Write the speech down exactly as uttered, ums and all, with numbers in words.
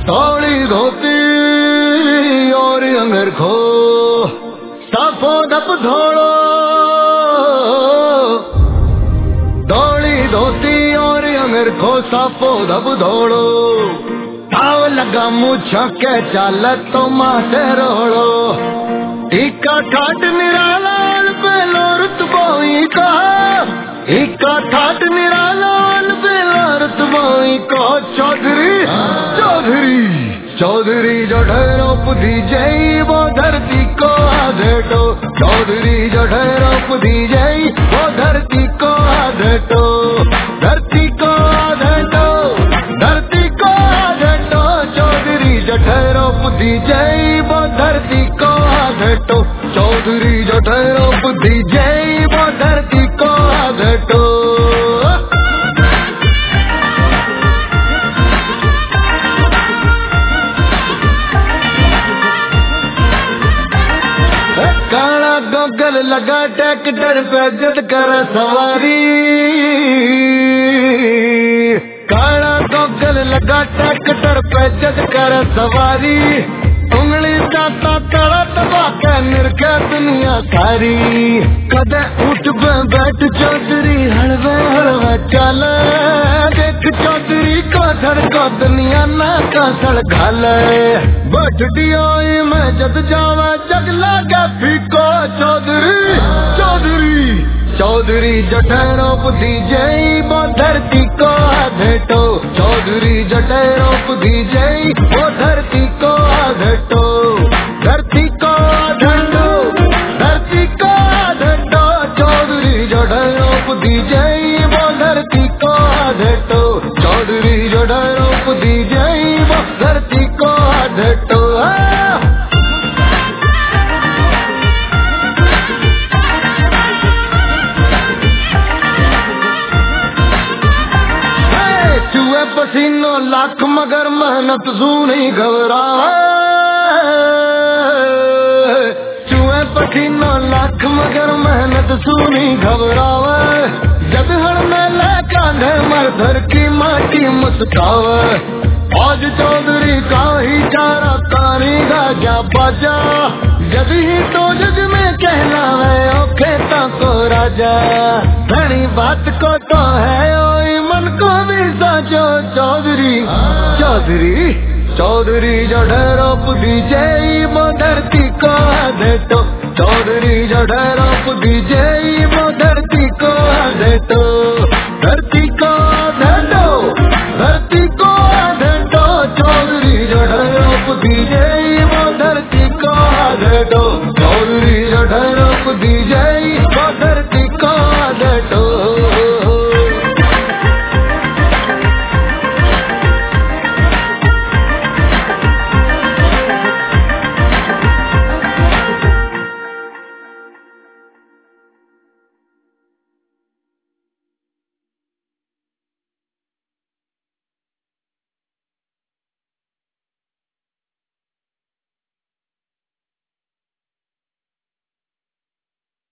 धौली धोती और अंगर खो साफो दप धोड़ो, धौली धोती और अंगर खो साफो दप धोड़ो, ताव लगा मुझा के चाल तो माथे रोड़ो, इका ठाट निराला पेलो रुतबोई का, इका ठाट निराला पेलो रुतबोई को, चौधरी चौधरी चौधरी जो ढेरो पुधी जई वो धरती को आधेटो, चौधरी जो ढेरो पुधी जई वो धरती को आधेटो, धरती को आधेटो, धरती को आधेटो, चौधरी जो ढेरो पुधी जई वो धरती को आधेटो, चौधरी जो ढेरो पुधी जई वो धरती को आधेटो। काला गोगल लगा ट्रैक्टर पे जद कर सवारी, काला गोगल लगा ट्रैक्टर पे जद कर सवारी, उंगली जाता काला दबा के निरखे दुनिया सारी, कदे उठ पे बैठ चौधरी हलवे हलवे चल, देख चौधरी को धड़को दुनिया ना का सड़घाल, बैठ दियोई मैं जद जावा जग लागा फीको, चौधरी चौधरी चौधरी जठेरो पुधी जई वो धरती को आधेटो, चौधरी जठेरो पुधी जई वो धरती को आधेटो, धरती को आधेटो, धरती को आधेटो, चौधरी जठेरो पुधी जई वो धरती को आधेटो, चौधरी जठेरो पुधी जई वो धरती को आधेटो। पसीनो लाख मगर मेहनत सू नहीं घबरावे, चूहे पसीनो लाख मगर मेहनत सू नहीं घबरावे, जब हड़ में ले कांधे मरधर की माटी मुस्कावे, आज चौधरी का ही चारा कारी गाजा बाजा, जब ही तो जग में कहलावे ओ खेता को राजा, धनी बात को तो है ओई मन को भी साजो, चौधरी चौधरी चौधरी जो ढेरो पुधी जई वो धरती को आधेटो, चौधरी जो ढेरो पुधी जई वो धरती को आधेटो, धरती को आधेटो, धरती को आधेटो, चौधरी जो ढेरो पुधी जई वो धरती को आधेटो, चौधरी जो ढेरो